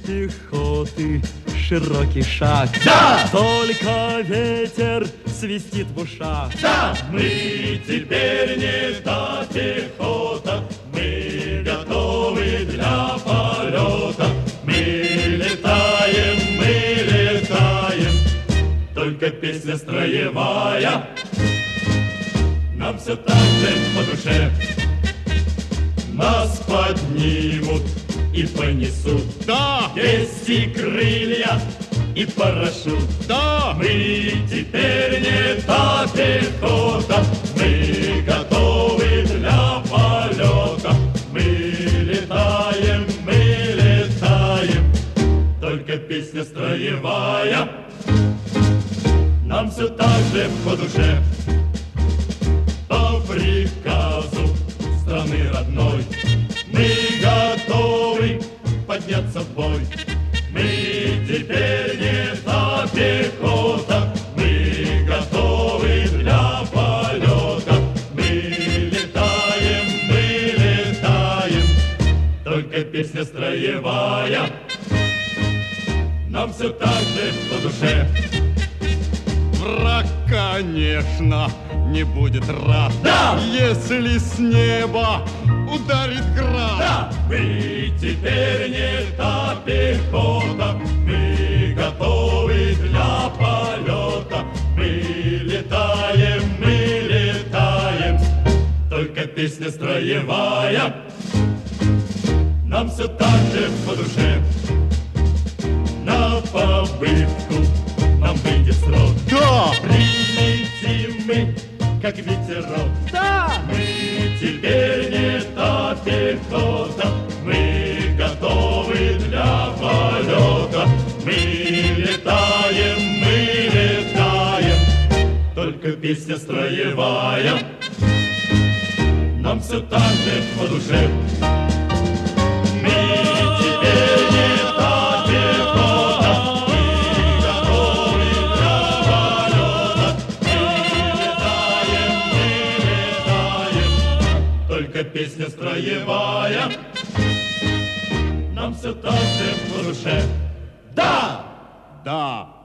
пехоты широкий шаг. Да! Только ветер свистит в ушах. Да! Мы теперь не та пехота, мы готовы для полета. Мы летаем, только песня строевая нам все так же по душе. Нас поднимут и понесут. Да! Есть и крылья, и парашют. Да! Мы теперь не та пехота, мы готовы для полета. Мы летаем, только песня строевая нам все так же по душе. По приказу страны родной мы готовы подняться в бой. Мы теперь не та пехота, мы готовы для полета. Мы летаем, только песня строевая нам все так же по душе. Враг, конечно, не будет рад, да! Если с неба ударит град. Да! Мы теперь не та пехота, мы готовы для полета. Мы летаем, только песня строевая нам все так же по душе. На побывку нам выйдет срок. Да! Прилетим мы, как ветерок. Да! Мы теперь не та пехота, мы готовы для полета. Мы летаем, только песня строевая нам все так же по душе. Песня строевая нам все так же по душе. Да! Да!